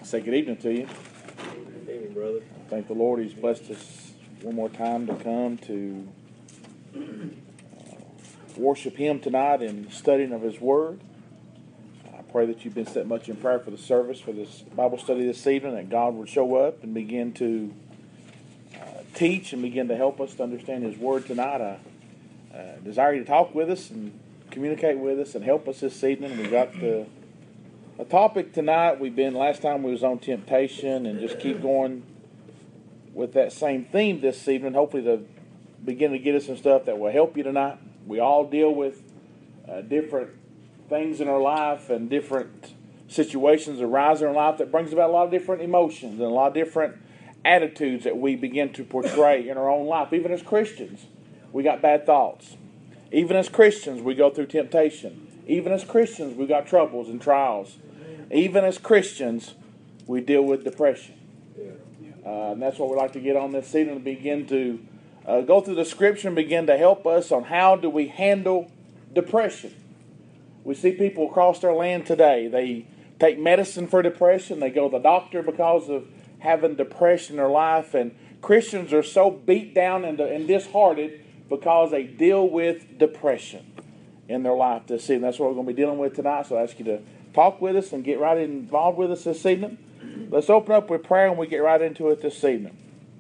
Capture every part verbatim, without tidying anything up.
Say good evening to you. Good evening, brother. Thank the Lord He's blessed us one more time to come to uh, worship Him tonight in studying of His Word. I pray that you've been set much in prayer for the service, for this Bible study this evening, that God would show up and begin to uh, teach and begin to help us to understand His Word tonight. I uh, desire you to talk with us and communicate with us and help us this evening. We got the A topic tonight, we've been, last time we was on temptation, and just keep going with that same theme this evening, hopefully to begin to get us some stuff that will help you tonight. We all deal with uh, different things in our life and different situations arise in our life that brings about a lot of different emotions and a lot of different attitudes that we begin to portray in our own life. Even as Christians, we got bad thoughts. Even as Christians, we go through temptation. Even as Christians, we got troubles and trials. Even as Christians, we deal with depression. Uh, and that's what we like to get on this evening, to begin to uh, go through the Scripture and begin to help us on how do we handle depression. We see people across our land today, they take medicine for depression. They go to the doctor because of having depression in their life. And Christians are so beat down and, and disheartened because they deal with depression in their life this evening. That's what we're going to be dealing with tonight. So I ask you to talk with us and get right involved with us this evening. Let's open up with prayer and we get right into it this evening.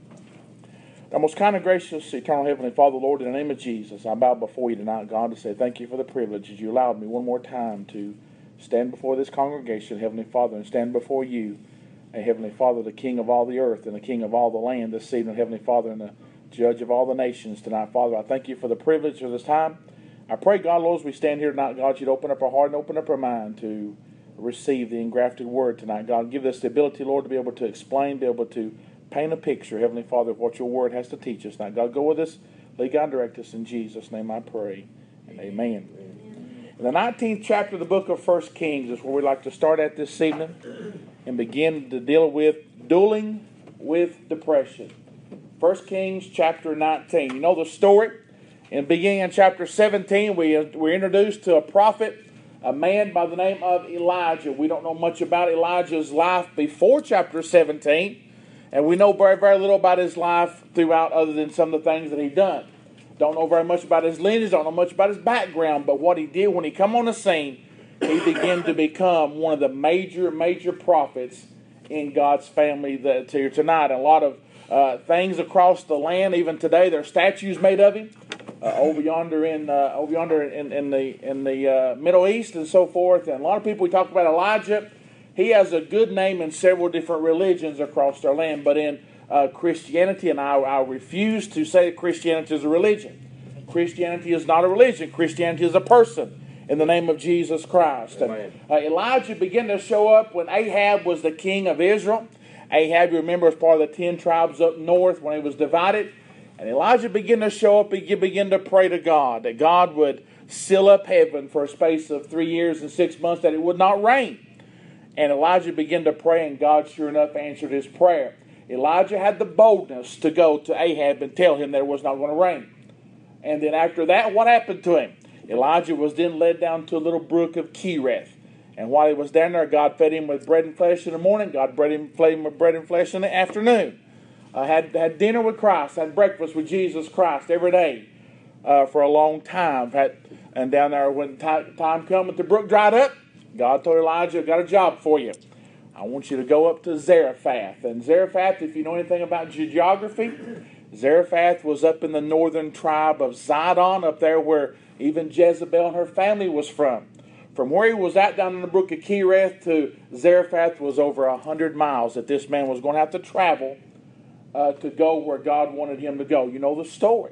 Our most kind and gracious, eternal Heavenly Father, Lord, in the name of Jesus, I bow before you tonight, God, to say thank you for the privilege that you allowed me one more time to stand before this congregation, Heavenly Father, and stand before you, and Heavenly Father, the King of all the earth and the King of all the land this evening, Heavenly Father, and the Judge of all the nations tonight. Father, I thank you for the privilege of this time. I pray, God, Lord, as we stand here tonight, God, you'd open up our heart and open up our mind to receive the engrafted word tonight. God, give us the ability, Lord, to be able to explain, be able to paint a picture, Heavenly Father, of what your word has to teach us. Now, God, go with us, lead, God, and direct us. In Jesus' name I pray, and amen. Amen. In the nineteenth chapter of the book of First Kings is where we'd like to start at this evening and begin to deal with dueling with depression. First Kings chapter nineteen. You know the story. In beginning in chapter seventeen, we we're introduced to a prophet, a man by the name of Elijah. We don't know much about Elijah's life before chapter seventeen, and we know very, very little about his life throughout other than some of the things that he done. Don't know very much about his lineage, don't know much about his background, but what he did when he come on the scene, he began to become one of the major, major prophets in God's family that here tonight. A lot of uh, things across the land, even today, there are statues made of him. Uh, over yonder in uh, over yonder in, in the in the uh, Middle East and so forth, and a lot of people we talk about Elijah. He has a good name in several different religions across our land, but in uh, Christianity, and I, I refuse to say that Christianity is a religion. Christianity is not a religion. Christianity is a person in the name of Jesus Christ. And, uh, Elijah began to show up when Ahab was the king of Israel. Ahab, you remember, was part of the ten tribes up north when it was divided. And Elijah began to show up, he began to pray to God, that God would seal up heaven for a space of three years and six months, that it would not rain. And Elijah began to pray, and God sure enough answered his prayer. Elijah had the boldness to go to Ahab and tell him that it was not going to rain. And then after that, what happened to him? Elijah was then led down to a little brook of Cherith. And while he was down there, God fed him with bread and flesh in the morning. God fed him, fed him with bread and flesh in the afternoon. Uh, had had dinner with Christ, had breakfast with Jesus Christ every day uh, for a long time. Had, and down there, when time, time come and the brook dried up, God told Elijah, "I've got a job for you. I want you to go up to Zarephath." And Zarephath, if you know anything about geography, Zarephath was up in the northern tribe of Zidon, up there where even Jezebel and her family was from. From where he was at down in the brook of Cherith to Zarephath was over a hundred miles that this man was going to have to travel Uh, to go where God wanted him to go. You know the story.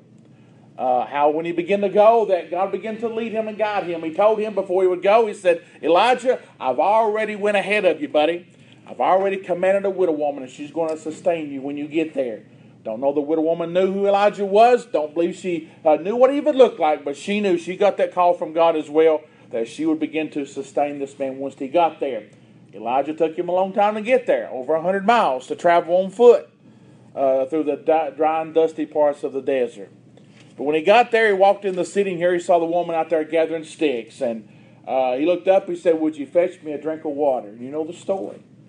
Uh, how when he began to go, that God began to lead him and guide him. He told him before he would go, he said, "Elijah, I've already went ahead of you, buddy. I've already commanded a widow woman, and she's going to sustain you when you get there." Don't know the widow woman knew who Elijah was. Don't believe she uh, knew what he even looked like, but she knew. She got that call from God as well, that she would begin to sustain this man once he got there. Elijah took him a long time to get there, over a hundred miles to travel on foot. Uh, through the dry and dusty parts of the desert. But when he got there, he walked in the city, and here he saw the woman out there gathering sticks. And uh, he looked up, he said, "Would you fetch me a drink of water?" And you know the story.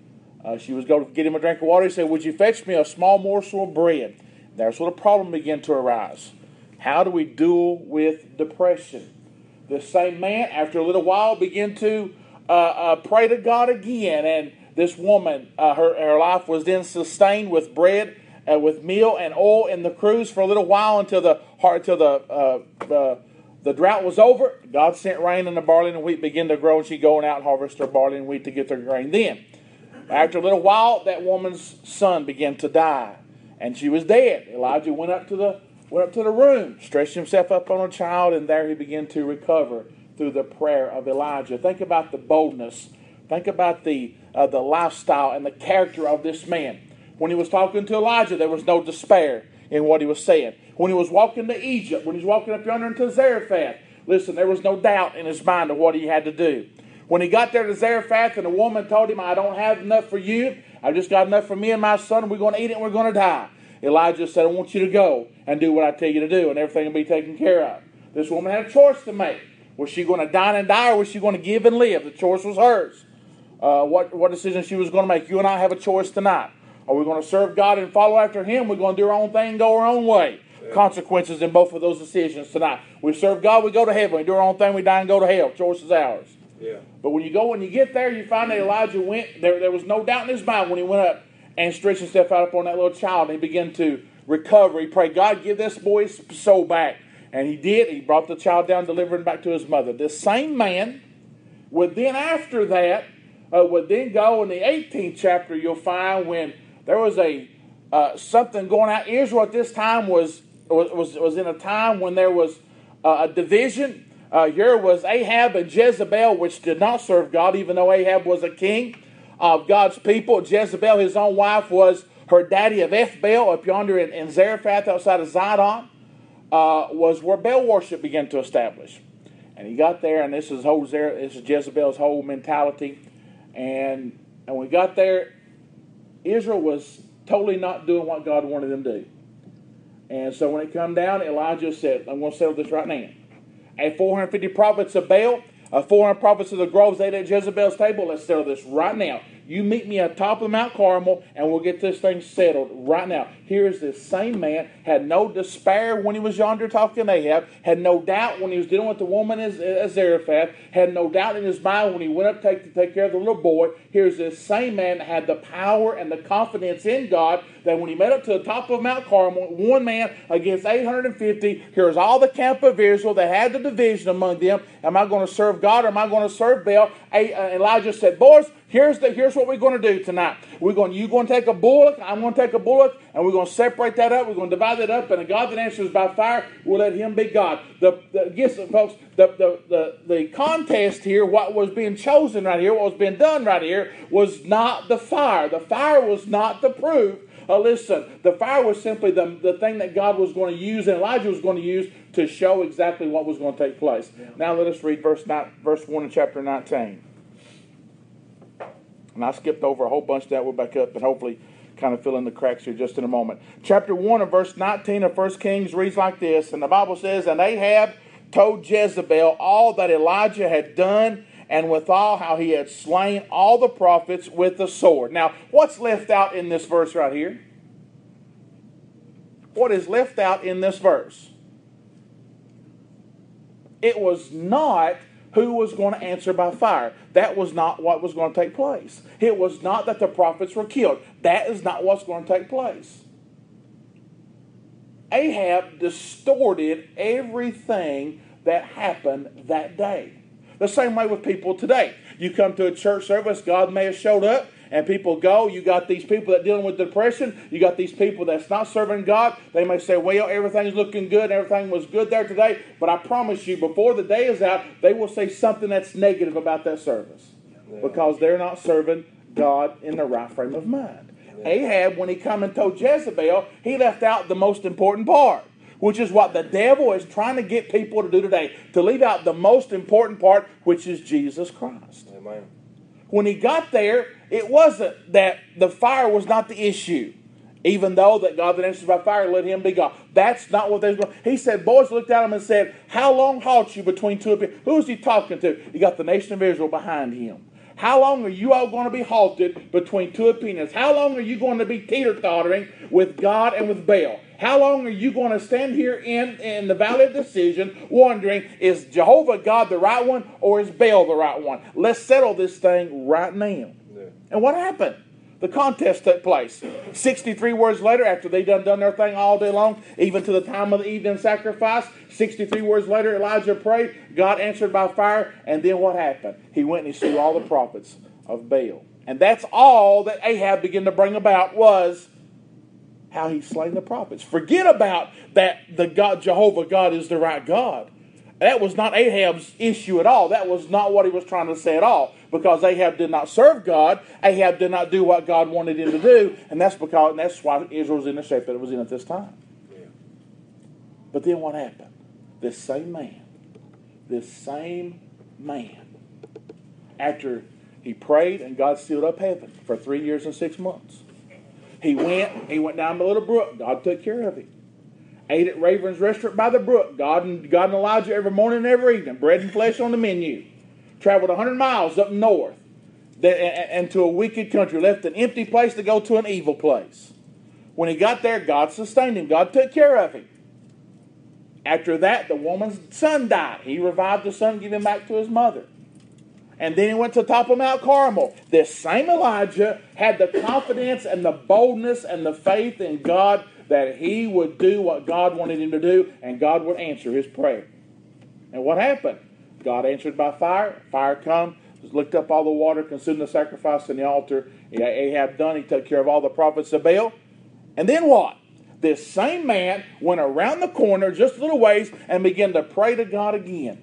Uh, she was going to get him a drink of water. He said, would you fetch me a small morsel of bread? There's where the problem began to arise. How do we deal with depression? This same man, after a little while, began to uh, uh, pray to God again. And this woman, uh, her, her life was then sustained with bread, uh, with meal and oil in the cruse for a little while until the until the uh, uh, the drought was over. God sent rain and the barley and the wheat began to grow, and she going out and harvest her barley and wheat to get their grain. Then, after a little while, that woman's son began to die, and she was dead. Elijah went up to the went up to the room, stretched himself up on a child, and there he began to recover through the prayer of Elijah. Think about the boldness. Think about the uh, the lifestyle and the character of this man. When he was talking to Elijah, there was no despair in what he was saying. When he was walking to Egypt, when he was walking up yonder into Zarephath, listen, there was no doubt in his mind of what he had to do. When he got there to Zarephath and the woman told him, I don't have enough for you, I've just got enough for me and my son, and we're going to eat it and we're going to die. Elijah said, I want you to go and do what I tell you to do, and everything will be taken care of. This woman had a choice to make. Was she going to dine and die, or was she going to give and live? The choice was hers. Uh, what, what decision she was going to make. You and I have a choice tonight. Are we going to serve God and follow after Him? We're going to do our own thing and go our own way. Yeah. Consequences in both of those decisions tonight. We serve God, we go to heaven. We do our own thing, we die and go to hell. Choice is ours. Yeah. But when you go, when you get there, you find that Elijah went, there, there was no doubt in his mind when he went up and stretched himself out upon that little child, and he began to recover. He prayed, God, give this boy his soul back. And he did. He brought the child down, delivered him back to his mother. This same man would then, after that, uh, would then go in the eighteenth chapter, you'll find when there was a uh, something going on. Israel at this time was was was in a time when there was uh, a division. Uh, here was Ahab and Jezebel, which did not serve God, even though Ahab was a king of God's people. Jezebel, his own wife, was her daddy of Ethbaal up yonder in, in Zarephath outside of Zidon, uh, was where Baal worship began to establish. And he got there, and this is whole Zer- this is Jezebel's whole mentality. And and when we got there, Israel was totally not doing what God wanted them to do. And so when it come down, Elijah said, I'm going to settle this right now. And four hundred fifty prophets of Baal, uh, four hundred prophets of the groves ate at Jezebel's table. Let's settle this right now. You meet me at the top of Mount Carmel, and we'll get this thing settled right now. Here's this same man, had no despair when he was yonder talking to Ahab, had no doubt when he was dealing with the woman at Zarephath, had no doubt in his mind when he went up to take, to take care of the little boy. Here's this same man that had the power and the confidence in God that when he met up to the top of Mount Carmel, one man against eight hundred fifty, here's all the camp of Israel that had the division among them. Am I going to serve God or am I going to serve Baal? Elijah said, boys, Here's the here's what we're going to do tonight. We're going you're going to take a bullock, I'm going to take a bullock, and we're going to separate that up. We're going to divide it up, and a God that answers by fire, we'll let Him be God. The, the guess, folks, the, the the the contest here, what was being chosen right here, what was being done right here, was not the fire. The fire was not the proof. Uh, listen, the fire was simply the, the thing that God was going to use, and Elijah was going to use to show exactly what was going to take place. Yeah. Now let us read verse nine, verse one in chapter nineteen. And I skipped over a whole bunch of that. We'll back up and hopefully kind of fill in the cracks here just in a moment. Chapter one of verse nineteen of First Kings reads like this. And the Bible says, And Ahab told Jezebel all that Elijah had done, and withal how he had slain all the prophets with the sword. Now, what's left out in this verse right here? What is left out in this verse? It was not who was going to answer by fire. That was not what was going to take place. It was not that the prophets were killed. That is not what's going to take place. Ahab distorted everything that happened that day. The same way with people today. You come to a church service, God may have showed up, and people go. You got these people that are dealing with depression. You got these people that's not serving God. They may say, well, everything's looking good. Everything was good there today. But I promise you, before the day is out, they will say something that's negative about that service. Yeah. Because they're not serving God in the right frame of mind. Yeah. Ahab, when he come and told Jezebel, he left out the most important part, which is what the devil is trying to get people to do today, to leave out the most important part, which is Jesus Christ. Amen. When he got there, it wasn't that the fire was not the issue, even though that God that answers by fire, let Him be God. That's not what they were going. He said, boys looked at him and said, how long halt you between two of you? Who is he talking to? He got the nation of Israel behind him. How long are you all going to be halted between two opinions? How long are you going to be teeter-tottering with God and with Baal? How long are you going to stand here in, in the valley of decision wondering, is Jehovah God the right one or is Baal the right one? Let's settle this thing right now. Yeah. And what happened? The contest took place. sixty-three words later, after they done done their thing all day long, even to the time of the evening sacrifice, sixty-three words later, Elijah prayed. God answered by fire. And then what happened? He went and he slew all the prophets of Baal. And that's all that Ahab began to bring about was how he slain the prophets. Forget about that the God, Jehovah God is the right God. That was not Ahab's issue at all. That was not what he was trying to say at all. Because Ahab did not serve God. Ahab did not do what God wanted him to do. And that's because and that's why Israel was in the shape that it was in at this time. Yeah. But then what happened? This same man, this same man, after he prayed and God sealed up heaven for three years and six months, he went, he went down the little brook. God took care of him. Ate at Raven's restaurant by the brook. God and, God and Elijah every morning and every evening. Bread and flesh on the menu. Traveled one hundred miles up north and to a wicked country. Left an empty place to go to an evil place. When he got there, God sustained him. God took care of him. After that, the woman's son died. He revived the son, gave him back to his mother. And then he went to the top of Mount Carmel. This same Elijah had the confidence and the boldness and the faith in God that he would do what God wanted him to do, and God would answer his prayer. And what happened? God answered by fire. Fire come, licked up all the water, consumed the sacrifice and the altar. Ahab done. He took care of all the prophets of Baal. And then what? This same man went around the corner just a little ways and began to pray to God again.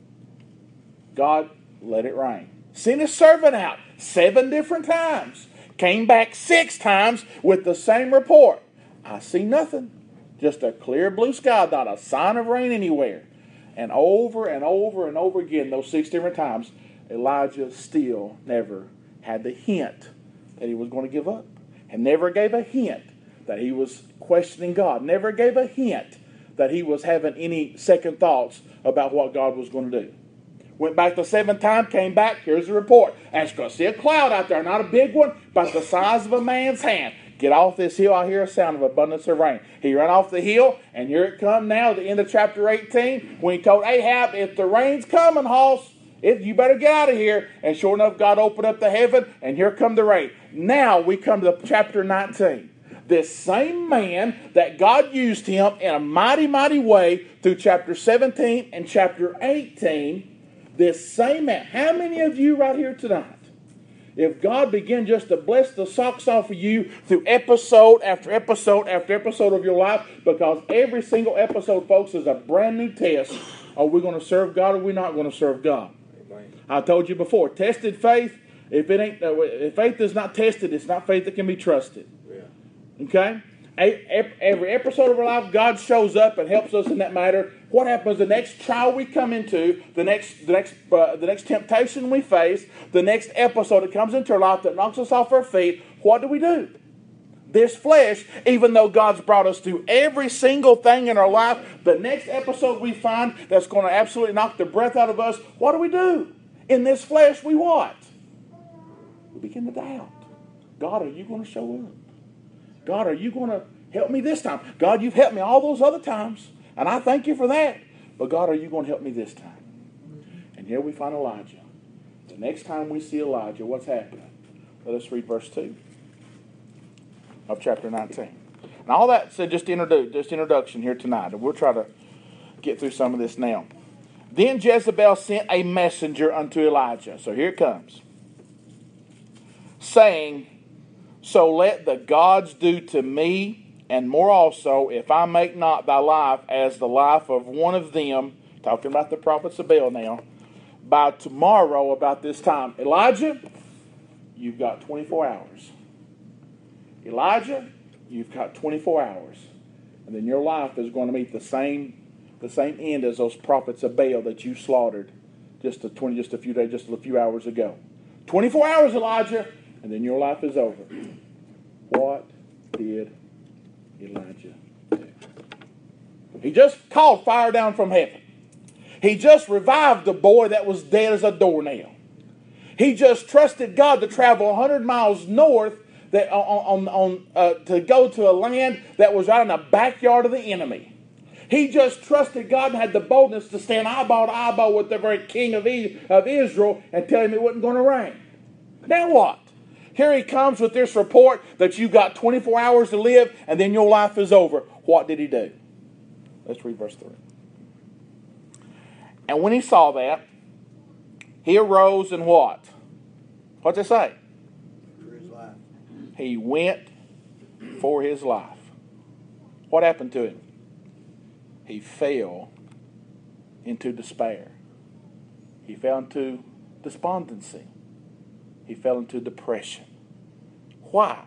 God let it rain. Sent his servant out seven different times. Came back six times with the same report. I see nothing. Just a clear blue sky, not a sign of rain anywhere. And over and over and over again, those six different times, Elijah still never had the hint that he was going to give up. And never gave a hint that he was questioning God. Never gave a hint that he was having any second thoughts about what God was going to do. Went back the seventh time, came back, here's the report. And you're going to see a cloud out there, not a big one, but the size of a man's hand. Get off this hill, I hear a sound of abundance of rain. He ran off the hill, and here it come now, the end of chapter eighteen, when he told Ahab, if the rain's coming, hoss, if you better get out of here. And sure enough, God opened up the heaven, and here come the rain. Now we come to chapter nineteen. This same man that God used him in a mighty, mighty way through chapter seventeen and chapter eighteen, this same man. How many of you right here tonight, if God began just to bless the socks off of you through episode after episode after episode of your life, because every single episode, folks, is a brand new test. Are we going to serve God or are we not going to serve God? Amen. I told you before, tested faith, if it ain't, if faith is not tested, it's not faith that can be trusted. Yeah. Okay? Every episode of our life, God shows up and helps us in that matter. What happens the next trial we come into, the next, the next, uh, the next temptation we face, the next episode that comes into our life that knocks us off our feet? What do we do? This flesh, even though God's brought us through every single thing in our life, the next episode we find that's going to absolutely knock the breath out of us. What do we do? In this flesh, we what? We begin to doubt. God, are you going to show up? God, are you going to help me this time? God, you've helped me all those other times, and I thank you for that. But God, are you going to help me this time? And here we find Elijah. The next time we see Elijah, what's happening? Let us read verse two of chapter nineteen. And all that said, just introduce, just introduction here tonight, and we'll try to get through some of this now. Then Jezebel sent a messenger unto Elijah. So here it comes. Saying, so let the gods do to me, and more also, if I make not thy life as the life of one of them, talking about the prophets of Baal now, by tomorrow about this time. Elijah, you've got twenty-four hours. Elijah, you've got twenty-four hours. And then your life is going to meet the same, the same end as those prophets of Baal that you slaughtered just a, twenty, just a few days, just a few hours ago. twenty-four hours, Elijah. And then your life is over. What did Elijah do? He just called fire down from heaven. He just revived the boy that was dead as a doornail. He just trusted God to travel one hundred miles north that, on, on, on, uh, to go to a land that was right in the backyard of the enemy. He just trusted God and had the boldness to stand eyeball to eyeball with the very king of, e- of Israel and tell him it wasn't going to rain. Now what? Here he comes with this report that you've got twenty-four hours to live and then your life is over. What did he do? Let's read verse three. And when he saw that, he arose and what? What's it say? For his life. He went for his life. What happened to him? He fell into despair. He fell into despondency. He fell into depression. Why?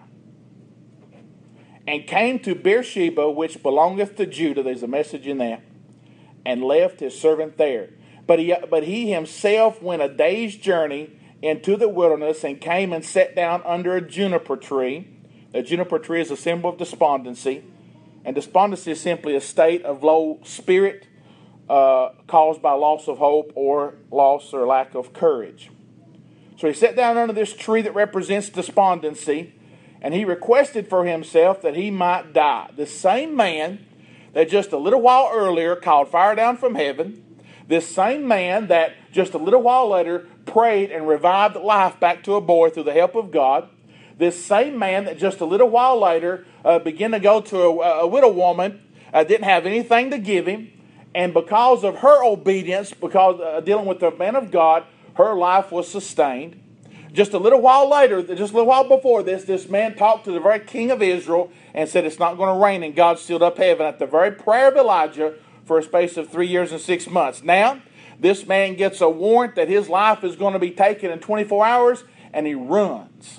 And came to Beersheba, which belongeth to Judah. There's a message in that. And left his servant there. But he, but he himself went a day's journey into the wilderness and came and sat down under a juniper tree. The juniper tree is a symbol of despondency. And despondency is simply a state of low spirit uh, caused by loss of hope or loss or lack of courage. So he sat down under this tree that represents despondency, and he requested for himself that he might die. The same man that just a little while earlier called fire down from heaven, this same man that just a little while later prayed and revived life back to a boy through the help of God, this same man that just a little while later uh, began to go to a, a widow woman, uh, didn't have anything to give him, and because of her obedience, because uh, dealing with the man of God, her life was sustained. Just a little while later, just a little while before this, this man talked to the very king of Israel and said it's not going to rain, and God sealed up heaven at the very prayer of Elijah for a space of three years and six months. Now, this man gets a warrant that his life is going to be taken in twenty-four hours, and he runs.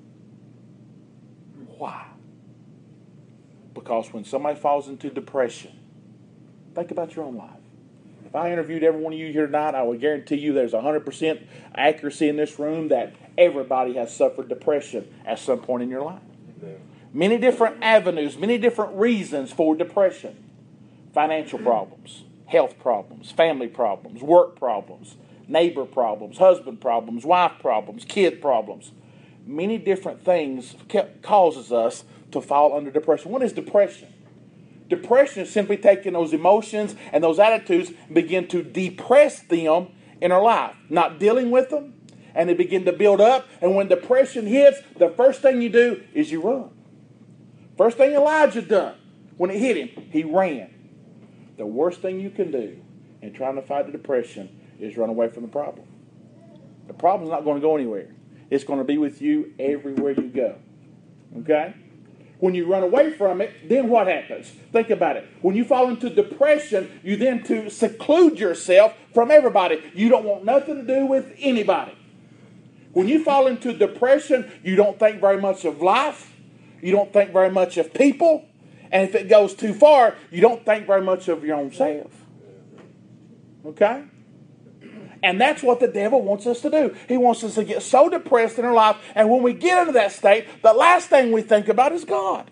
Why? Because when somebody falls into depression, think about your own life. If I interviewed every one of you here tonight, I would guarantee you there's one hundred percent accuracy in this room that everybody has suffered depression at some point in your life. Yeah. Many different avenues, many different reasons for depression. Financial problems, health problems, family problems, work problems, neighbor problems, husband problems, wife problems, kid problems. Many different things causes us to fall under depression. What is depression? Depression is simply taking those emotions and those attitudes and begin to depress them in our life, not dealing with them, and they begin to build up. And when depression hits, the first thing you do is you run. First thing Elijah done when it hit him, he ran. The worst thing you can do in trying to fight the depression is run away from the problem. The problem's not going to go anywhere. It's going to be with you everywhere you go. Okay? When you run away from it, then what happens? Think about it. When you fall into depression, you then to seclude yourself from everybody. You don't want nothing to do with anybody. When you fall into depression, you don't think very much of life. You don't think very much of people. And if it goes too far, you don't think very much of your own self. Okay? And that's what the devil wants us to do. He wants us to get so depressed in our life, and when we get into that state, the last thing we think about is God.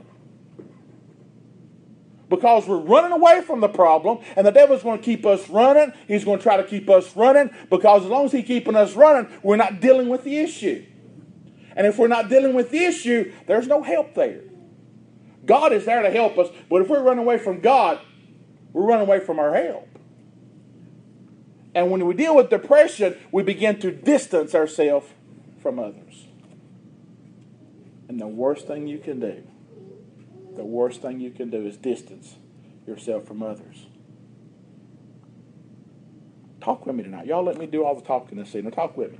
Because we're running away from the problem, and the devil's going to keep us running. He's going to try to keep us running, because as long as he's keeping us running, we're not dealing with the issue. And if we're not dealing with the issue, there's no help there. God is there to help us, but if we're running away from God, we're running away from our help. And when we deal with depression, we begin to distance ourselves from others. And the worst thing you can do, the worst thing you can do is distance yourself from others. Talk with me tonight. Y'all let me do all the talking this evening. Talk with me.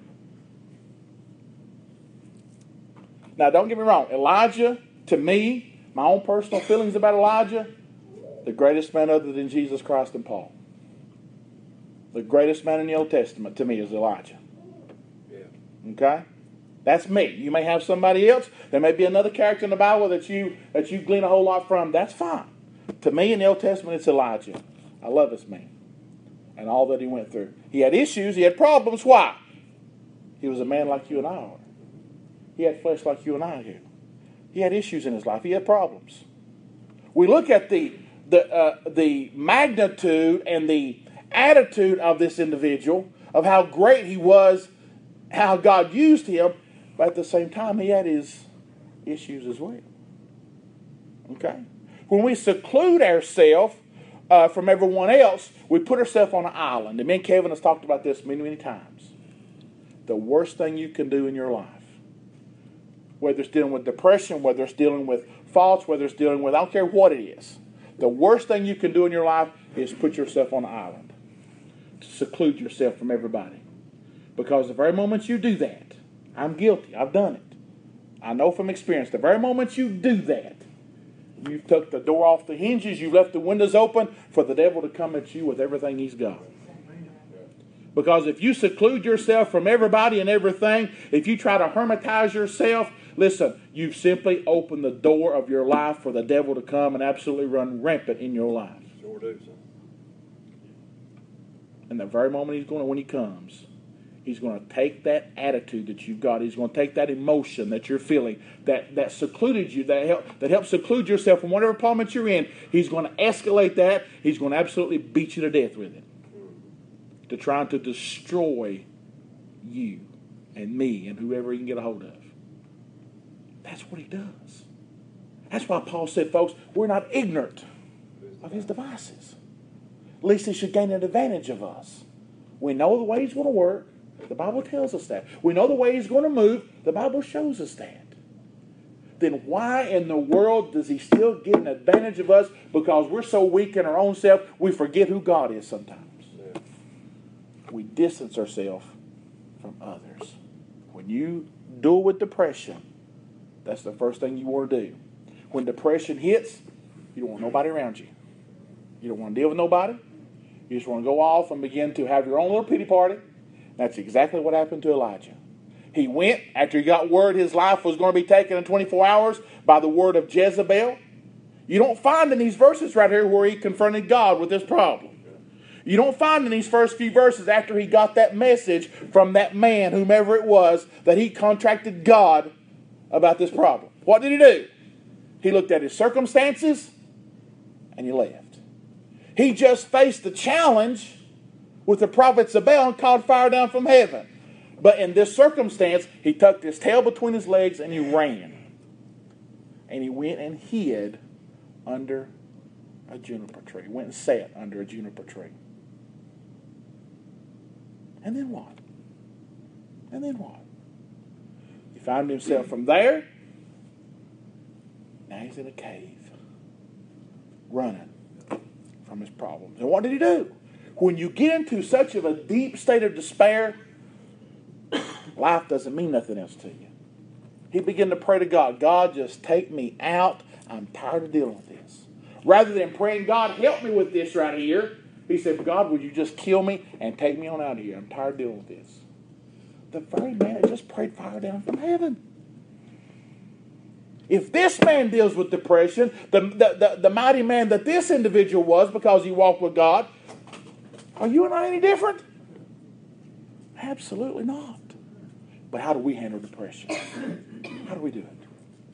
Now, don't get me wrong. Elijah, to me, my own personal feelings about Elijah, the greatest man other than Jesus Christ and Paul. The greatest man in the Old Testament to me is Elijah. Yeah. Okay? That's me. You may have somebody else. There may be another character in the Bible that you that you glean a whole lot from. That's fine. To me, in the Old Testament, it's Elijah. I love this man and all that he went through. He had issues. He had problems. Why? He was a man like you and I are. He had flesh like you and I do. He had issues in his life. He had problems. We look at the the uh, the magnitude and the attitude of this individual, of how great he was how God used him, but at the same time, he had his issues as well. Okay? When we seclude ourselves uh, from everyone else, we put ourselves on an island. And me and Kevin has talked about this many, many times. The worst thing you can do in your life, whether it's dealing with depression, whether it's dealing with faults, whether it's dealing with, I don't care what it is, the worst thing you can do in your life is put yourself on an island. To seclude yourself from everybody. Because the very moment you do that, I'm guilty, I've done it. I know from experience, the very moment you do that, you've took the door off the hinges, you've left the windows open for the devil to come at you with everything he's got. Because if you seclude yourself from everybody and everything, if you try to hermitize yourself, listen, you've simply opened the door of your life for the devil to come and absolutely run rampant in your life. Sure do, son. And the very moment he's going to, when he comes, he's going to take that attitude that you've got. He's going to take that emotion that you're feeling, that, that secluded you, that help, that helps seclude yourself from whatever problem that you're in. He's going to escalate that. He's going to absolutely beat you to death with it. To trying to destroy you and me and whoever he can get a hold of. That's what he does. That's why Paul said, folks, we're not ignorant of his devices. Least he should gain an advantage of us. We know the way he's going to work. The Bible tells us that. We know the way he's going to move. The Bible shows us that. Then why in the world does he still get an advantage of us? Because we're so weak in our own self, we forget who God is sometimes. Yeah. We distance ourselves from others. When you deal with depression, that's the first thing you want to do. When depression hits, you don't want nobody around you. You don't want to deal with nobody. You just want to go off and begin to have your own little pity party. That's exactly what happened to Elijah. He went, after he got word his life was going to be taken in twenty-four hours by the word of Jezebel. You don't find in these verses right here where he confronted God with this problem. You don't find in these first few verses after he got that message from that man, whomever it was, that he contracted God about this problem. What did he do? He looked at his circumstances and he left. He just faced the challenge with the prophets of Baal and called fire down from heaven. But in this circumstance, he tucked his tail between his legs and he ran. And he went and hid under a juniper tree. He went and sat under a juniper tree. And then what? And then what? He found himself from there. Now he's in a cave. Running from his problems. And what did he do? When you get into such of a deep state of despair, life doesn't mean nothing else to you. He began to pray to God. God, just take me out. I'm tired of dealing with this. Rather than praying, God, help me with this right here, he said, God, would you just kill me and take me on out of here? I'm tired of dealing with this. The very man had just prayed fire down from heaven. If this man deals with depression, the, the, the, the mighty man that this individual was because he walked with God, are you and I any different? Absolutely not. But how do we handle depression? How do we do it?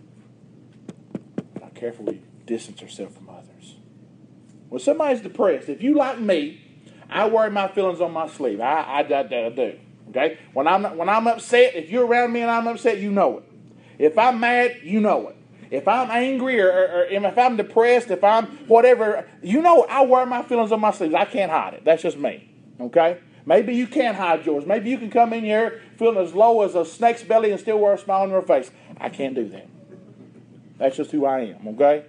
How carefully we distance ourselves from others. When somebody's depressed, if you like me, I wear my feelings on my sleeve. I, I, I, I do. Okay? When I'm, when I'm upset, if you're around me and I'm upset, you know it. If I'm mad, you know it. If I'm angry or, or, or if I'm depressed, if I'm whatever, you know I wear my feelings on my sleeves. I can't hide it. That's just me. Okay? Maybe you can hide yours. Maybe you can come in here feeling as low as a snake's belly and still wear a smile on your face. I can't do that. That's just who I am. Okay?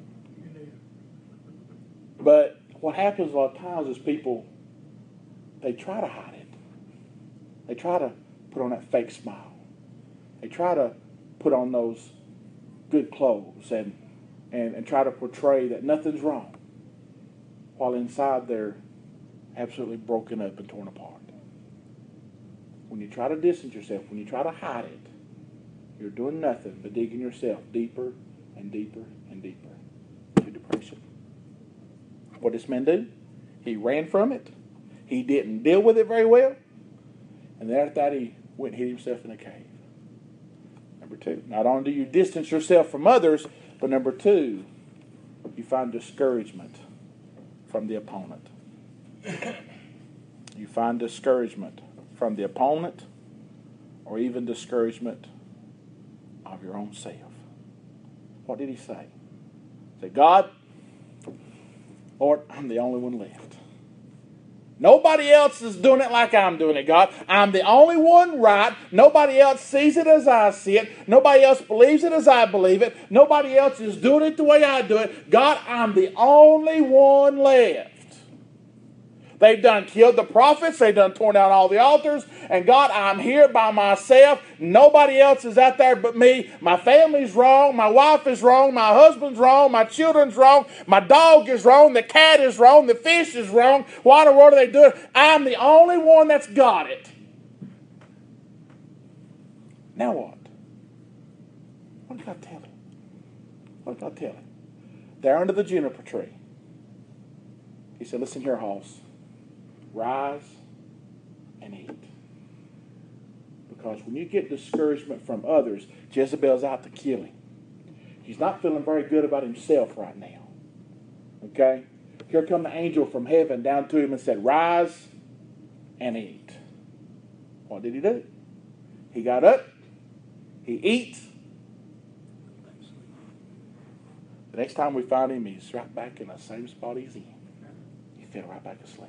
But what happens a lot of times is people, they try to hide it. They try to put on that fake smile. They try to put on those good clothes and, and, and try to portray that nothing's wrong, while inside they're absolutely broken up and torn apart. When you try to distance yourself, when you try to hide it, you're doing nothing but digging yourself deeper and deeper and deeper into depression. What did this man do? He ran from it. He didn't deal with it very well. And then after that, he went and hid himself in a cave. Number two, not only do you distance yourself from others, but number two, you find discouragement from the opponent. You find discouragement from the opponent or even discouragement of your own self. What did he say? He said, God, Lord, I'm the only one left. Nobody else is doing it like I'm doing it, God. I'm the only one right. Nobody else sees it as I see it. Nobody else believes it as I believe it. Nobody else is doing it the way I do it. God, I'm the only one left. They've done killed the prophets. They've done torn down all the altars. And God, I'm here by myself. Nobody else is out there but me. My family's wrong. My wife is wrong. My husband's wrong. My children's wrong. My dog is wrong. The cat is wrong. The fish is wrong. Why in the world are they doing it? I'm the only one that's got it. Now what? What did God tell him? What did God tell him? They're under the juniper tree. He said, listen here, Hoss. Rise and eat. Because when you get discouragement from others, Jezebel's out to kill him. He's not feeling very good about himself right now. Okay? Here come the angel from heaven down to him and said, rise and eat. What did he do? He got up. He eats. The next time we find him, he's right back in the same spot he's in. He fell right back asleep.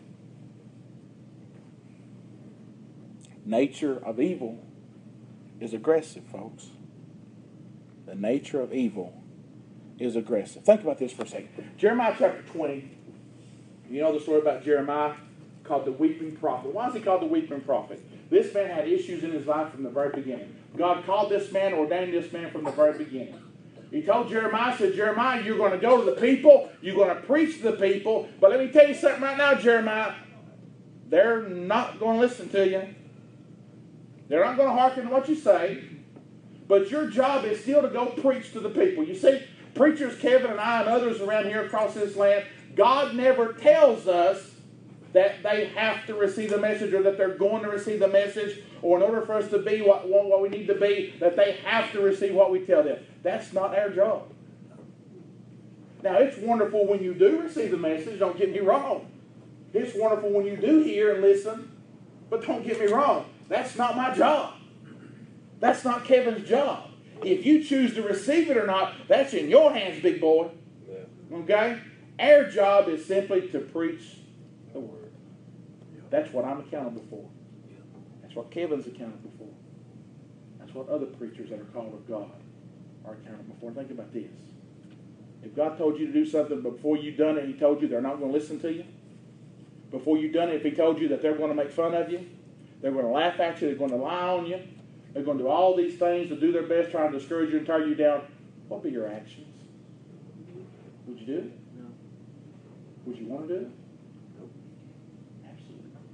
Nature of evil is aggressive, folks. The nature of evil is aggressive. Think about this for a second. Jeremiah chapter twenty. You know the story about Jeremiah, called the weeping prophet. Why is he called the weeping prophet? This man had issues in his life from the very beginning. God called this man, ordained this man from the very beginning. He told Jeremiah, said, Jeremiah, you're going to go to the people. You're going to preach to the people. But let me tell you something right now, Jeremiah. They're not going to listen to you. They're not going to hearken to what you say, but your job is still to go preach to the people. You see, preachers, Kevin and I and others around here across this land, God never tells us that they have to receive the message or that they're going to receive the message, or in order for us to be what, what we need to be, that they have to receive what we tell them. That's not our job. Now, it's wonderful when you do receive the message, don't get me wrong. It's wonderful when you do hear and listen, but don't get me wrong. That's not my job. That's not Kevin's job. If you choose to receive it or not, that's in your hands, big boy. Okay? Our job is simply to preach the word. That's what I'm accountable for. That's what Kevin's accountable for. That's what other preachers that are called of God are accountable for. Think about this. If God told you to do something before you've done it, He told you they're not going to listen to you. Before you've done it, if He told you that they're going to make fun of you, they're going to laugh at you, they're going to lie on you, they're going to do all these things to do their best, trying to discourage you and tear you down, what would be your actions? Would you do it? No. Would you want to do it? No. Absolutely not.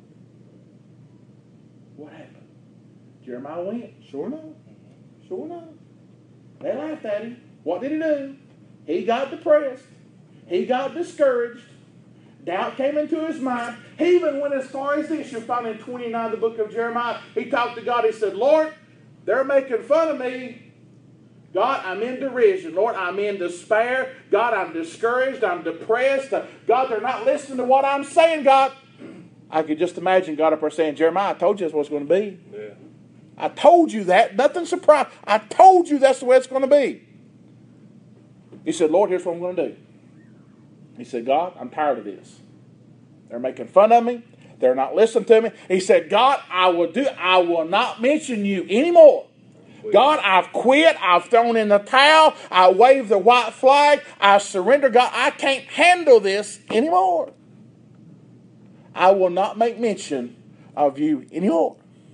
What happened? Jeremiah went. Sure enough. Sure enough. They laughed at him. What did he do? He got depressed. He got discouraged. Doubt came into his mind. He even went as far as this. You'll find in twenty-nine, the book of Jeremiah. He talked to God. He said, Lord, they're making fun of me. God, I'm in derision. Lord, I'm in despair. God, I'm discouraged. I'm depressed. God, they're not listening to what I'm saying, God. I could just imagine God up there saying, Jeremiah, I told you that's what it's going to be. Yeah. I told you that. Nothing surprised. I told you that's the way it's going to be. He said, Lord, here's what I'm going to do. He said, God, I'm tired of this. They're making fun of me. They're not listening to me. He said, God, I will do. I will not mention you anymore. God, I've quit. I've thrown in the towel. I waved the white flag. I surrender. God, I can't handle this anymore. I will not make mention of you anymore.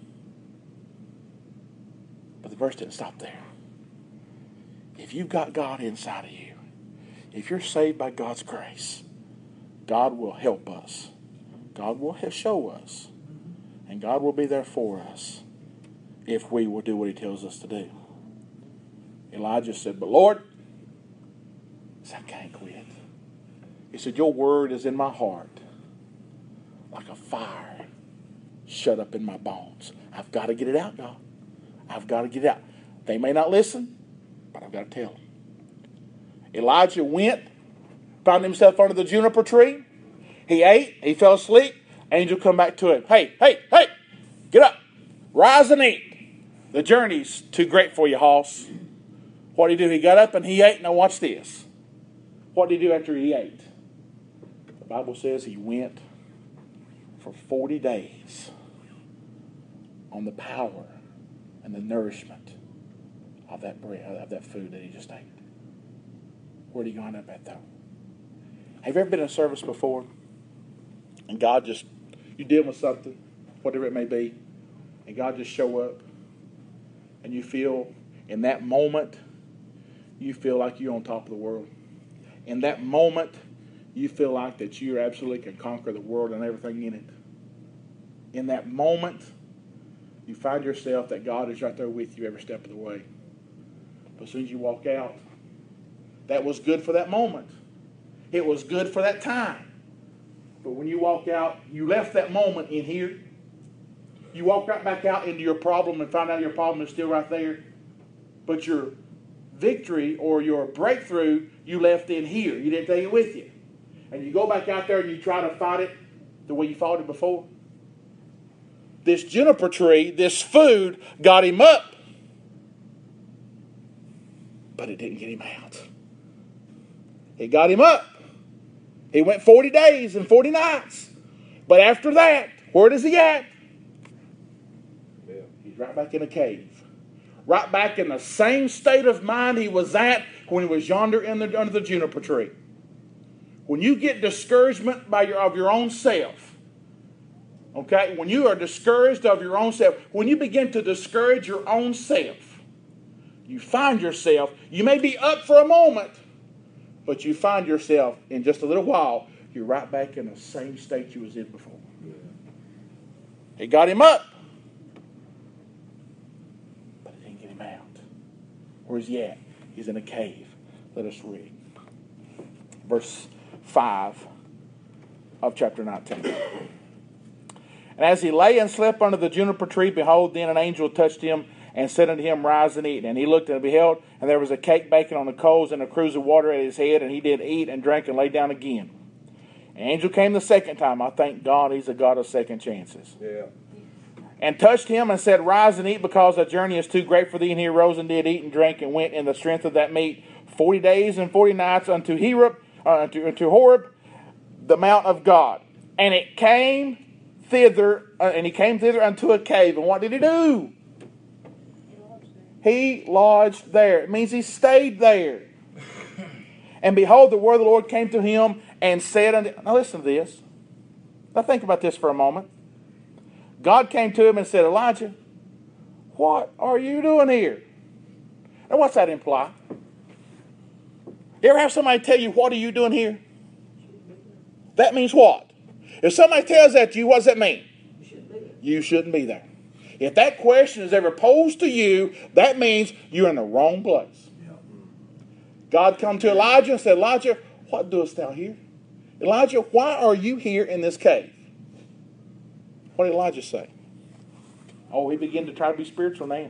But the verse didn't stop there. If you've got God inside of you, if you're saved by God's grace, God will help us. God will show us. And God will be there for us if we will do what He tells us to do. Elijah said, but Lord, I can't quit. He said, your word is in my heart like a fire shut up in my bones. I've got to get it out, God. I've got to get it out. They may not listen, but I've got to tell them. Elijah went, found himself under the juniper tree. He ate. He fell asleep. Angel come back to him. Hey, hey, hey, get up. Rise and eat. The journey's too great for you, Hoss. What did he do? He got up and he ate. Now watch this. What did he do after he ate? The Bible says he went for forty days on the power and the nourishment of that bread, of that food that he just ate. Where'd he gone up at though? Have you ever been in service before? And God just, you deal with something, whatever it may be, and God just show up, and you feel, in that moment, you feel like you're on top of the world. In that moment, you feel like that you absolutely can conquer the world and everything in it. In that moment, you find yourself that God is right there with you every step of the way. But as soon as you walk out, that was good for that moment. It was good for that time. But when you walk out, you left that moment in here. You walk right back out into your problem and find out your problem is still right there. But your victory or your breakthrough, you left in here. You didn't take it with you. And you go back out there and you try to fight it the way you fought it before. This juniper tree, this food, got him up. But it didn't get him out. It got him up. He went forty days and forty nights. But after that, where is he at? Yeah. He's right back in a cave. Right back in the same state of mind he was at when he was yonder in the, under the juniper tree. When you get discouragement by your, of your own self, okay, when you are discouraged of your own self, when you begin to discourage your own self, you find yourself, you may be up for a moment, but you find yourself, in just a little while, you're right back in the same state you was in before. It got him up, but it didn't get him out. Where's he at? He's in a cave. Let us read. Verse five of chapter nineteen. And as he lay and slept under the juniper tree, behold, then an angel touched him and said unto him, Rise and eat. And he looked and beheld, and there was a cake baking on the coals and a cruse of water at his head, and he did eat and drank and lay down again. An angel came the second time. I thank God he's a God of second chances. Yeah. And touched him and said, Rise and eat, because the journey is too great for thee. And he arose and did eat and drank and went in the strength of that meat forty days and forty nights unto Horeb, uh, unto, unto Horeb, the mount of God. And it came thither, uh, and he came thither unto a cave. And what did he do? He lodged there. It means he stayed there. And behold, the word of the Lord came to him and said unto... Now listen to this. Now think about this for a moment. God came to him and said, Elijah, what are you doing here? Now what's that imply? You ever have somebody tell you, what are you doing here? That means what? If somebody tells that to you, what does that mean? You shouldn't be there. You shouldn't be there. If that question is ever posed to you, that means you're in the wrong place. Yep. God come to Elijah and said, Elijah, what doest thou here? Elijah, why are you here in this cave? What did Elijah say? Oh, he began to try to be spiritual now.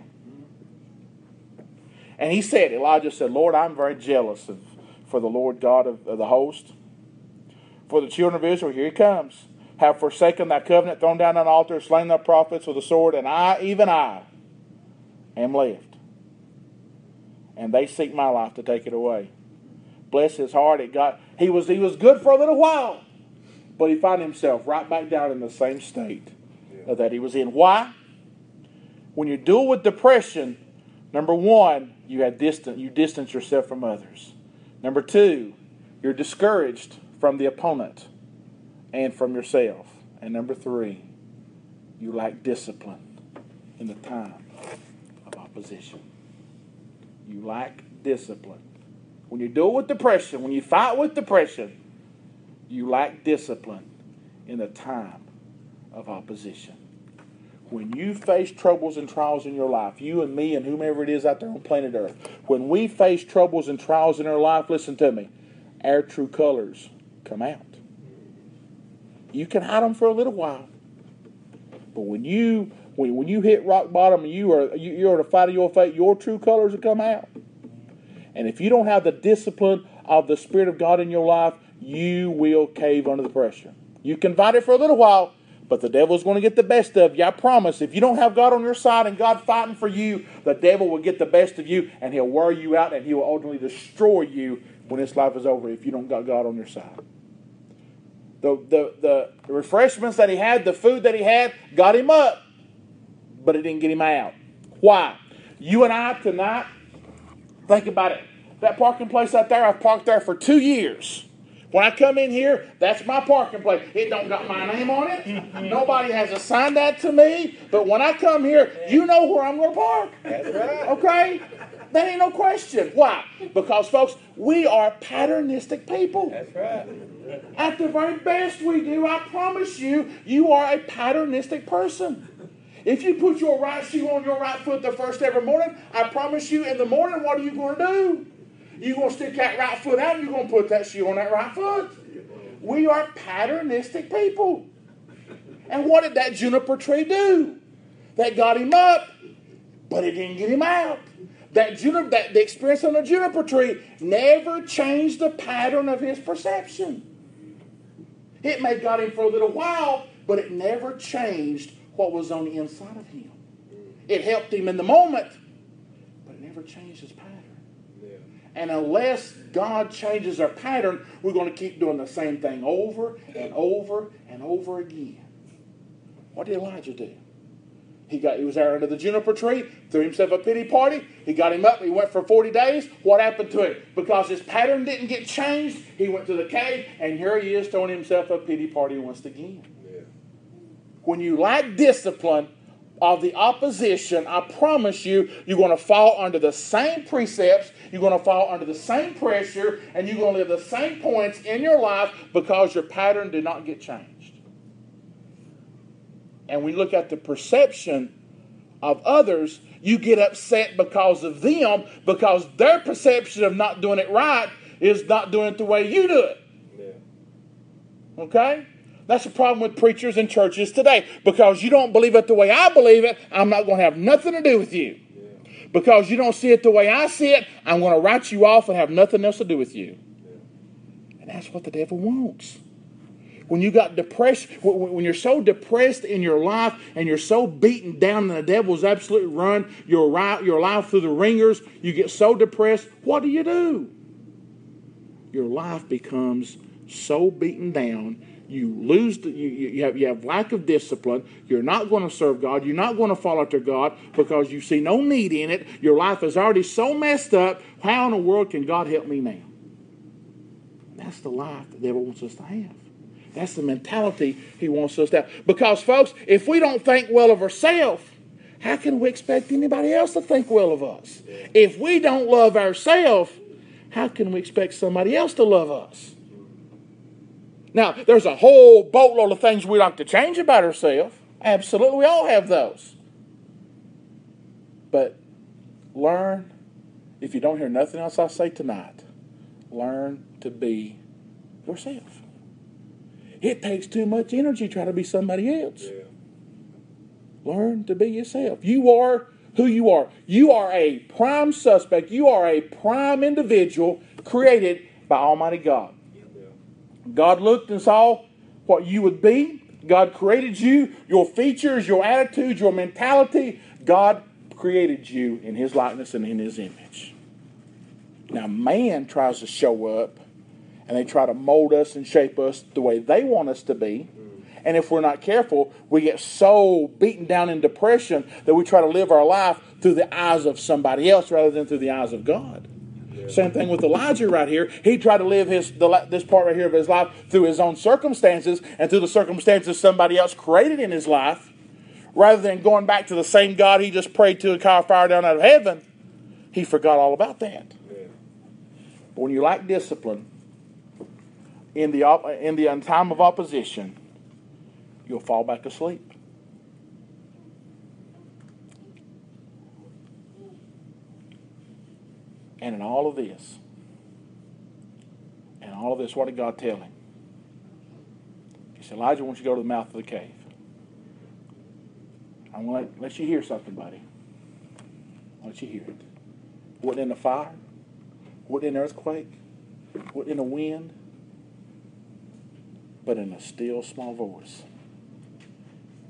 And he said, Elijah said, Lord, I'm very jealous of, for the Lord God of, of the host. For the children of Israel, here he comes, have forsaken thy covenant, thrown down thine altar, slain thy prophets with the sword, and I, even I, am left. And they seek my life to take it away. Bless his heart. It got he was he was good for a little while, but he found himself right back down in the same state yeah. that he was in. Why? When you deal with depression, number one, you have distant you distance yourself from others. Number two, you're discouraged from the opponent and from yourself. And number three, you lack discipline in the time of opposition. You lack discipline. When you deal with depression, when you fight with depression, you lack discipline in the time of opposition. When you face troubles and trials in your life, you and me and whomever it is out there on planet Earth, when we face troubles and trials in our life, listen to me, our true colors come out. You can hide them for a little while, but when you when, when you hit rock bottom and you are you, you're in a fight of your fate, your true colors will come out. And if you don't have the discipline of the Spirit of God in your life, you will cave under the pressure. You can fight it for a little while, But the devil's going to get the best of you. I promise. If you don't have God on your side and God fighting for you, the devil will get the best of you and he'll wear you out and he will ultimately destroy you when this life is over if you don't got God on your side. The, the, the refreshments that he had, the food that he had, got him up. But it didn't get him out. Why? You and I tonight, think about it. That parking place out there, I've parked there for two years. When I come in here, that's my parking place. It don't got my name on it. Nobody has assigned that to me. But when I come here, you know where I'm going to park. That's right. Okay? That ain't no question. Why? Because, folks, we are patternistic people. That's right. At the very best we do, I promise you, you are a patternistic person. If you put your right shoe on your right foot the first every morning, I promise you, in the morning, what are you going to do? You're going to stick that right foot out and you're going to put that shoe on that right foot. We are patternistic people. And what did that juniper tree do? That got him up, but it didn't get him out. That juniper, that the experience on the juniper tree never changed the pattern of his perception. It may have got him for a little while, but it never changed what was on the inside of him. It helped him in the moment, but it never changed his pattern. And unless God changes our pattern, we're going to keep doing the same thing over and over and over again. What did Elijah do? He got he was there under the juniper tree, threw himself a pity party. He got him up. He went for forty days. What happened to him? Because his pattern didn't get changed, he went to the cave, and here he is throwing himself a pity party once again. Yeah. When you lack discipline of the opposition, I promise you, you're going to fall under the same precepts, you're going to fall under the same pressure, and you're going to live the same points in your life because your pattern did not get changed. And we look at the perception of others, you get upset because of them, because their perception of not doing it right is not doing it the way you do it. Yeah. Okay? That's the problem with preachers and churches today. Because you don't believe it the way I believe it, I'm not going to have nothing to do with you. Yeah. Because you don't see it the way I see it, I'm going to write you off and have nothing else to do with you. Yeah. And that's what the devil wants. When you got depressed, when you're so depressed in your life and you're so beaten down and the devil's absolutely run your, your life through the ringers, you get so depressed, what do you do? Your life becomes so beaten down. You lose, the, you, you, have, you have lack of discipline. You're not going to serve God. You're not going to follow after God because you see no need in it. Your life is already so messed up. How in the world can God help me now? That's the life the devil wants us to have. That's the mentality he wants us to have. Because, folks, if we don't think well of ourselves, how can we expect anybody else to think well of us? If we don't love ourselves, how can we expect somebody else to love us? Now, there's a whole boatload of things we like to change about ourselves. Absolutely, we all have those. But learn, if you don't hear nothing else I say tonight, learn to be yourself. It takes too much energy to try to be somebody else. Yeah. Learn to be yourself. You are who you are. You are a prime suspect. You are a prime individual created by Almighty God. God looked and saw what you would be. God created you, your features, your attitudes, your mentality. God created you in His likeness and in His image. Now, man tries to show up and they try to mold us and shape us the way they want us to be. And if we're not careful, we get so beaten down in depression that we try to live our life through the eyes of somebody else rather than through the eyes of God. Yeah. Same thing with Elijah right here. He tried to live his the, this part right here of his life through his own circumstances and through the circumstances somebody else created in his life, rather than going back to the same God he just prayed to and called fire down out of heaven. He forgot all about that. Yeah. But when you lack discipline in the in the time of opposition, you'll fall back asleep. And in all of this, and all of this, what did God tell him? He said, Elijah wants you to go to the mouth of the cave. I'm going to let, let you hear something, buddy. I'll let you hear it. Wasn't in a fire, wasn't in an earthquake, wasn't in a wind, but in a still small voice.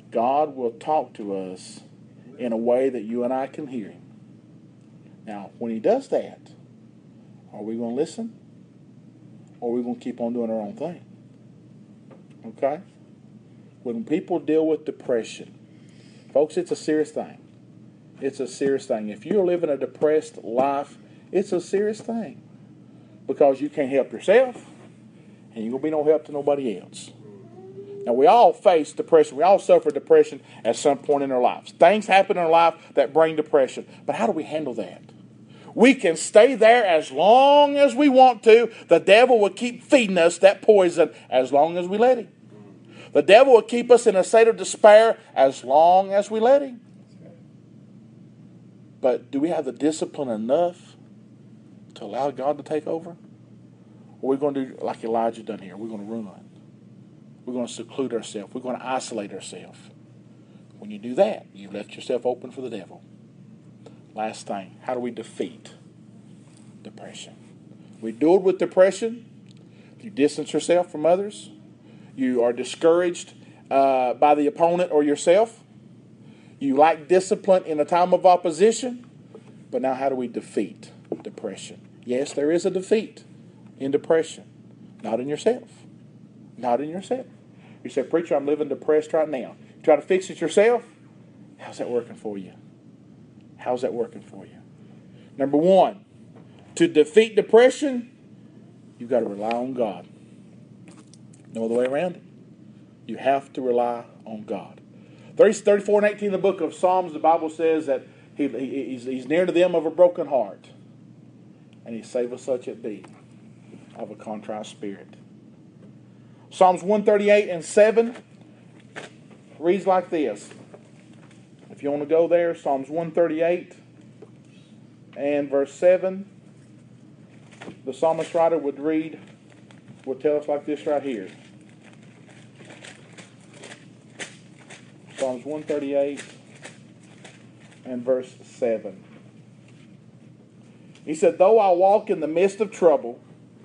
God will talk to us in a way that you and I can hear Him. Now, when He does that, are we going to listen? Or are we going to keep on doing our own thing? Okay? When people deal with depression, folks, it's a serious thing. It's a serious thing. If you're living a depressed life, it's a serious thing. Because you can't help yourself, and you're going to be no help to nobody else. Now, we all face depression. We all suffer depression at some point in our lives. Things happen in our life that bring depression. But how do we handle that? We can stay there as long as we want to. The devil will keep feeding us that poison as long as we let him. The devil will keep us in a state of despair as long as we let him. But do we have the discipline enough to allow God to take over? Or are we going to do like Elijah done here? We're going to run. We're going to seclude ourselves. We're going to isolate ourselves. When you do that, you left yourself open for the devil. Last thing, how do we defeat depression? We do it with depression. You distance yourself from others. You are discouraged uh, by the opponent or yourself. You lack discipline in a time of opposition. But now how do we defeat depression? Yes, there is a defeat in depression. Not in yourself. Not in yourself. You say, preacher, I'm living depressed right now. You try to fix it yourself. How's that working for you? How's that working for you? Number one, to defeat depression, you've got to rely on God. No other way around it. You have to rely on God. thirty, thirty-four and eighteen in the book of Psalms, the Bible says that he, he, he's, he's near to them of a broken heart. And He saveth such it be of a contrite spirit. Psalms one thirty-eight and seven reads like this. If you want to go there, Psalms one thirty-eight and verse seven, the psalmist writer would read, would tell us like this right here. Psalms one thirty-eight and verse seven. He said, though I walk in the midst of trouble,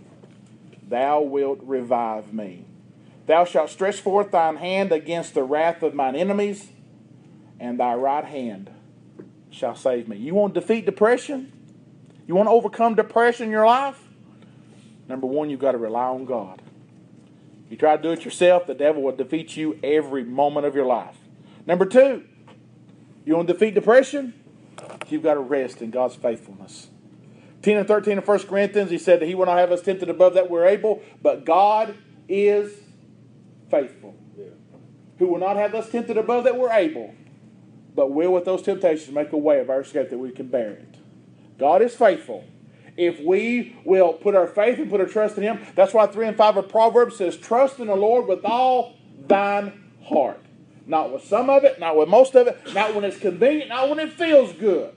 Thou wilt revive me. Thou shalt stretch forth thine hand against the wrath of mine enemies, and thy right hand shall save me. You want to defeat depression? You want to overcome depression in your life? Number one, you've got to rely on God. You try to do it yourself, the devil will defeat you every moment of your life. Number two, you want to defeat depression? You've got to rest in God's faithfulness. ten and thirteen of First Corinthians, he said that He will not have us tempted above that we're able, but God is faithful. Yeah. Who will not have us tempted above that we're able, but will with those temptations make a way of our escape that we can bear it. God is faithful. If we will put our faith and put our trust in Him, that's why three and five of Proverbs says, trust in the Lord with all thine heart. Not with some of it, not with most of it, not when it's convenient, not when it feels good.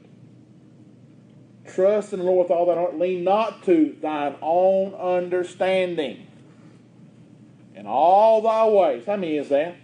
Trust in the Lord with all thine heart. Lean not to thine own understanding. In all thy ways. How many is that?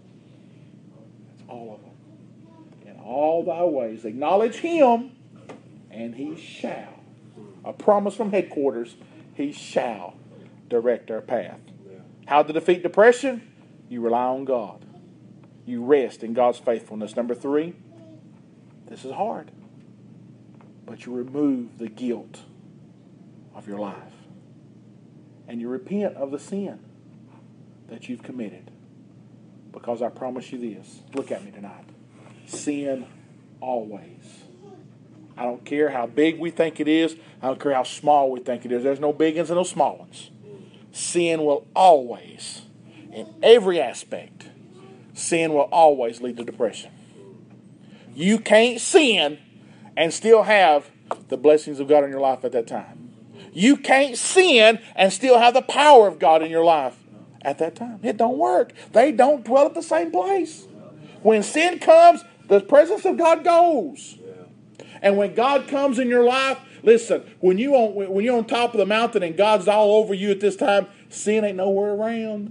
That's all of them. In all thy ways. Acknowledge Him, and He shall. A promise from headquarters. He shall direct our path. How to defeat depression? You rely on God. You rest in God's faithfulness. Number three, this is hard. But you remove the guilt of your life. And you repent of the sin that you've committed. Because I promise you this. Look at me tonight. Sin always. I don't care how big we think it is. I don't care how small we think it is. There's no big ones and no small ones. Sin will always, in every aspect, sin will always lead to depression. You can't sin and still have the blessings of God in your life at that time. You can't sin and still have the power of God in your life at that time. It don't work. They don't dwell at the same place. When sin comes, the presence of God goes. And when God comes in your life, listen, when, you on, when you're on top of the mountain and God's all over you at this time, sin ain't nowhere around.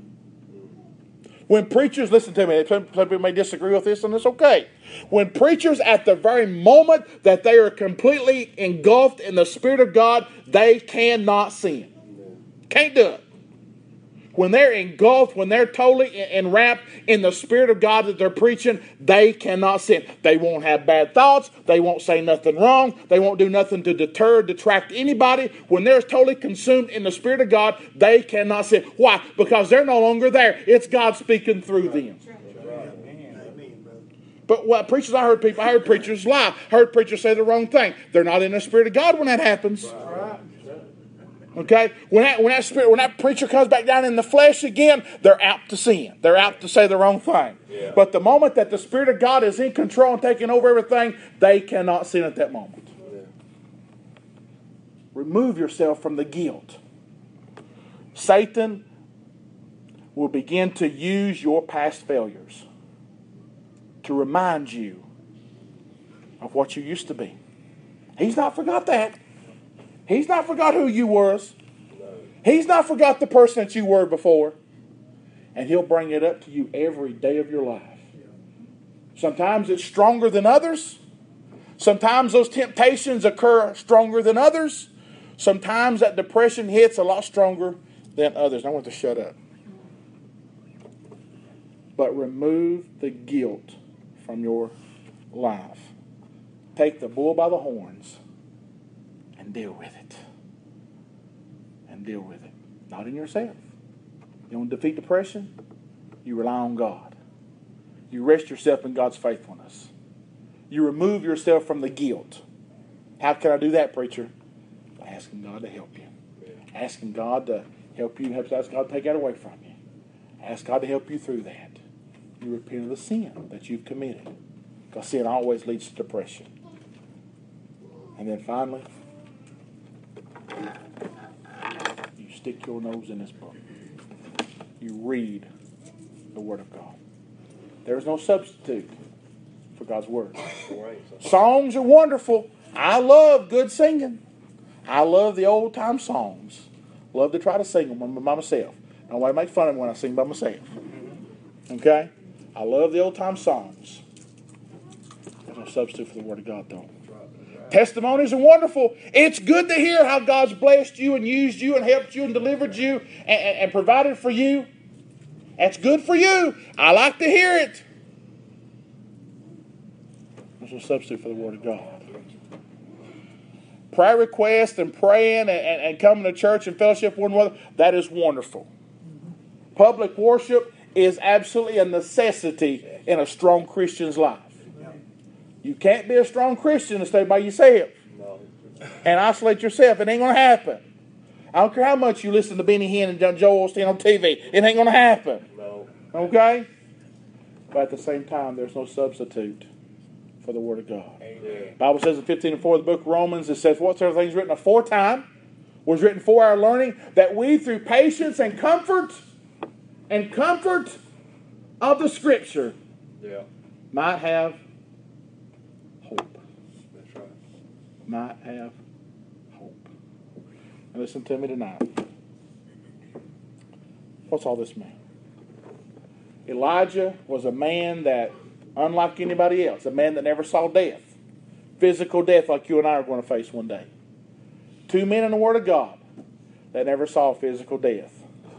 When preachers, listen to me, some people may disagree with this, and it's okay. When preachers, at the very moment that they are completely engulfed in the Spirit of God, they cannot sin. Can't do it. when they're engulfed, when they're totally enwrapped in the Spirit of God that they're preaching, they cannot sin. They won't have bad thoughts. They won't say nothing wrong. They won't do nothing to deter, detract anybody. When they're totally consumed in the Spirit of God, they cannot sin. Why? Because they're no longer there. It's God speaking through them. But what preachers, I heard people, I heard preachers lie. I heard preachers say the wrong thing. They're not in the Spirit of God when that happens. Okay? When that, when that spirit, when that preacher comes back down in the flesh again, they're apt to sin. They're apt to say the wrong thing. Yeah. But the moment that the Spirit of God is in control and taking over everything, they cannot sin at that moment. Yeah. Remove yourself from the guilt. Satan will begin to use your past failures to remind you of what you used to be. He's not forgot that. He's not forgot who you was. He's not forgot the person that you were before. And he'll bring it up to you every day of your life. Sometimes it's stronger than others. Sometimes those temptations occur stronger than others. Sometimes that depression hits a lot stronger than others. I want to shut up. But remove the guilt from your life. Take the bull by the horns and deal with it. And deal with it. Not in yourself. You want to defeat depression? You rely on God. You rest yourself in God's faithfulness. You remove yourself from the guilt. How can I do that, preacher? By asking God to help you. Asking God to help you. Ask God to take that away from you. Ask God to help you through that. You repent of the sin that you've committed. Because sin always leads to depression. And then finally, you stick your nose in this book. You read the Word of God. There is no substitute for God's Word. Songs are wonderful. I love good singing. I love the old time songs. Love to try to sing them by myself. I don't want to make fun of me when I sing by myself. Okay? I love the old time songs. There's no substitute for the Word of God, though. Testimonies are wonderful. It's good to hear how God's blessed you and used you and helped you and delivered you and, and, and provided for you. That's good for you. I like to hear it. There's no substitute for the Word of God. Prayer requests and praying and, and, and coming to church and fellowship with one another, that is wonderful. Public worship is absolutely a necessity in a strong Christian's life. You can't be a strong Christian and stay by yourself and isolate yourself. It ain't going to happen. I don't care how much you listen to Benny Hinn and Joel Osteen on T V. It ain't going to happen. Okay? But at the same time, there's no substitute for the Word of God. The Bible says in fifteen and four of the book of Romans, it says, whatsoever things written aforetime was written for our learning, that we through patience and comfort and comfort of the Scripture yeah. might have hope. That's right. Might have hope. And listen to me tonight. What's all this mean? Elijah was a man that, unlike anybody else, a man that never saw death. Physical death like you and I are going to face one day. Two men in the Word of God that never saw physical death.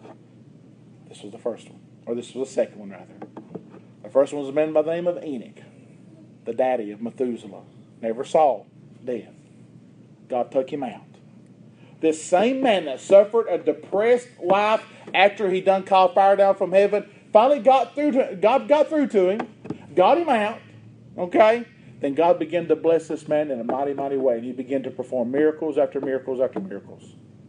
This was the first one. Or this was the second one, rather. The first one was a man by the name of Enoch, the daddy of Methuselah. Never saw death. God took him out. This same man that suffered a depressed life after he done called fire down from heaven, finally got through to God got through to him, got him out, okay? Then God began to bless this man in a mighty, mighty way. And he began to perform miracles after miracles after miracles.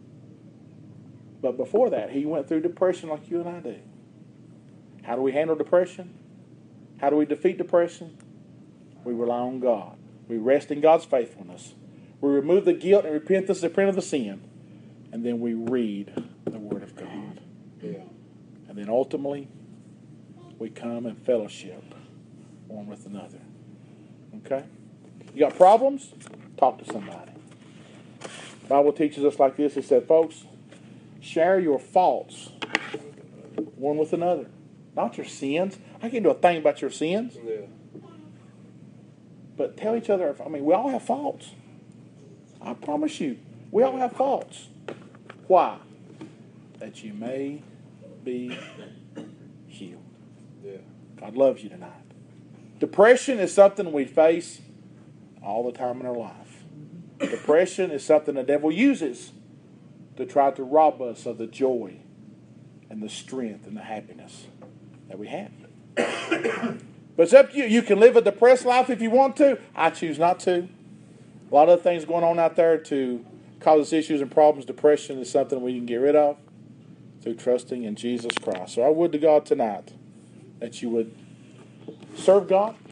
But before that, he went through depression like you and I do. How do we handle depression? How do we defeat depression? We rely on God. We rest in God's faithfulness. We remove the guilt and repent the repent of the sin. And then we read the Word of God. Yeah. And then ultimately, we come and fellowship one with another. Okay? You got problems? Talk to somebody. The Bible teaches us like this. It said, folks, share your faults one with another. Not your sins. I can't do a thing about your sins. Yeah. But tell each other, I mean, we all have faults. I promise you, we all have faults. Why? That you may be healed. Yeah. God loves you tonight. Depression is something we face all the time in our life. Depression is something the devil uses to try to rob us of the joy and the strength and the happiness that we have. But it's up to you. You can live a depressed life if you want to. I choose not to. A lot of things going on out there to cause us issues and problems. Depression is something we can get rid of through trusting in Jesus Christ. So I would to God tonight that you would serve God,